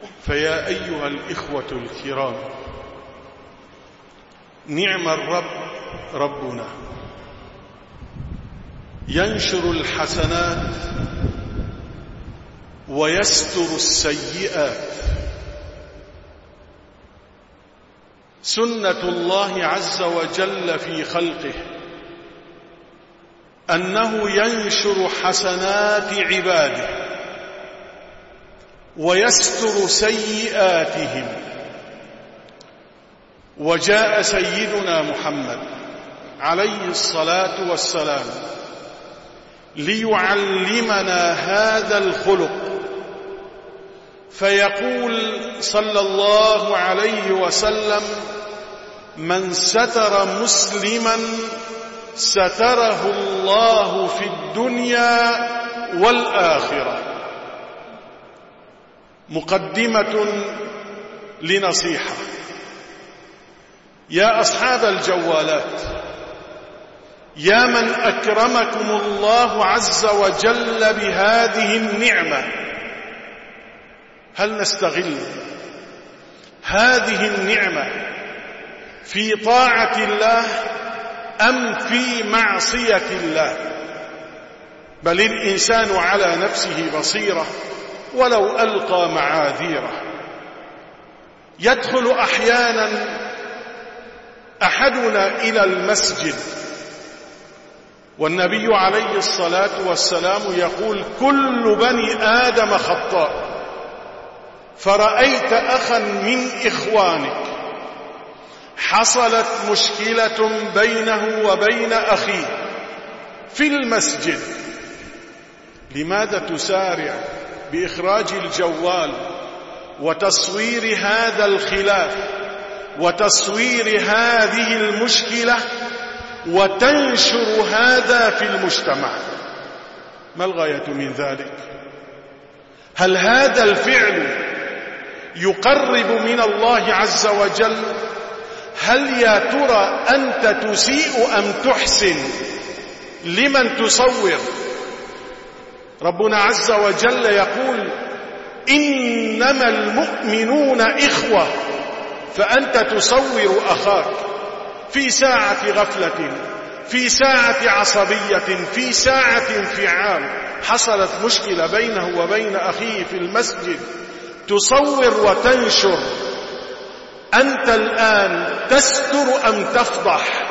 فيا أيها الإخوة الكرام، نعم الرب ربنا، ينشر الحسنات ويستر السيئات. سنة الله عز وجل في خلقه أنه ينشر حسنات عباده ويستر سيئاتهم. وجاء سيدنا محمد عليه الصلاة والسلام ليعلمنا هذا الخلق، فيقول صلى الله عليه وسلم: من ستر مسلما ستره الله في الدنيا والآخرة. مقدمة لنصيحة: يا أصحاب الجوالات، يا من أكرمكم الله عز وجل بهذه النعمة، هل نستغل هذه النعمة في طاعة الله أم في معصية الله؟ بل الإنسان على نفسه بصيرة ولو ألقى معاذيره. يدخل أحيانا أحدنا إلى المسجد والنبي عليه الصلاة والسلام يقول: كل بني آدم خطاء، فرأيت أخا من إخوانك حصلت مشكلة بينه وبين أخيه في المسجد، لماذا تسارع بإخراج الجوال وتصوير هذا الخلاف وتصوير هذه المشكلة وتنشر هذا في المجتمع؟ ما الغاية من ذلك؟ هل هذا الفعل يقرب من الله عز وجل؟ هل يا ترى أنت تسيء أم تحسن لمن تصور؟ ربنا عز وجل يقول: إنما المؤمنون إخوة. فأنت تصور أخاك في ساعة غفلة، في ساعة عصبية، في ساعة انفعال، حصلت مشكلة بينه وبين أخيه في المسجد، تصور وتنشر. أنت الآن تستر أم تفضح؟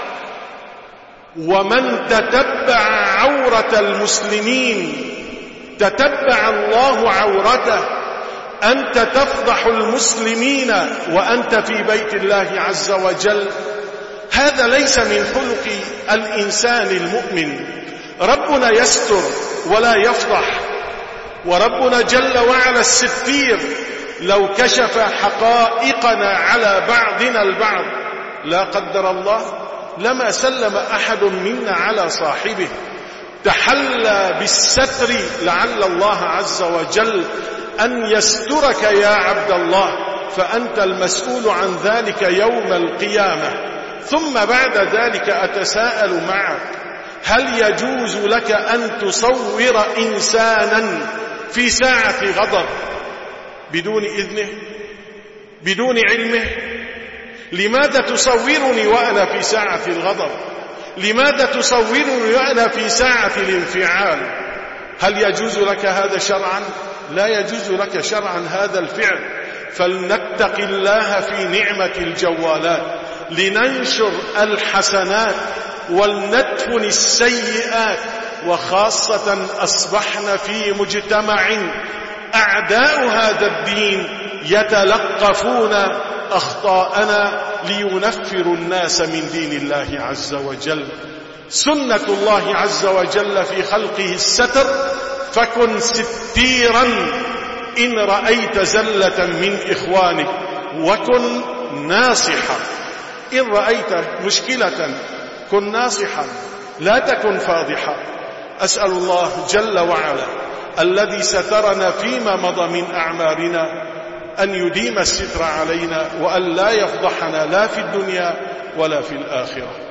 ومن تتبع عورة المسلمين تتبع الله عورته. أنت تفضح المسلمين وأنت في بيت الله عز وجل. هذا ليس من خلق الإنسان المؤمن. ربنا يستر ولا يفضح، وربنا جل وعلا الستير. لو كشف حقائقنا على بعضنا البعض لا قدر الله لما سلم أحد منا على صاحبه. تحلى بالستر لعل الله عز وجل أن يسترك يا عبد الله، فأنت المسؤول عن ذلك يوم القيامة. ثم بعد ذلك أتساءل معك: هل يجوز لك أن تصور إنسانا في ساعة غضب بدون إذنه، بدون علمه؟ لماذا تصورني وأنا في ساعة الغضب؟ لماذا تصورني وأنا في ساعة الانفعال؟ هل يجوز لك هذا شرعا؟ لا يجوز لك شرعا هذا الفعل. فلنتق الله في نعمة الجوالات، لننشر الحسنات ولندفن السيئات. وخاصة أصبحنا في مجتمع أعداء هذا الدين يتلقفون أخطاءنا لينفروا الناس من دين الله عز وجل. سنة الله عز وجل في خلقه الستر، فكن ستيرا إن رأيت زلة من إخوانك، وكن ناصحا. إن رأيت مشكلة كن ناصحا، لا تكن فاضحا. أسأل الله جل وعلا الذي سترنا فيما مضى من أعمارنا أن يديم الستر علينا، وأن لا يفضحنا لا في الدنيا ولا في الآخرة.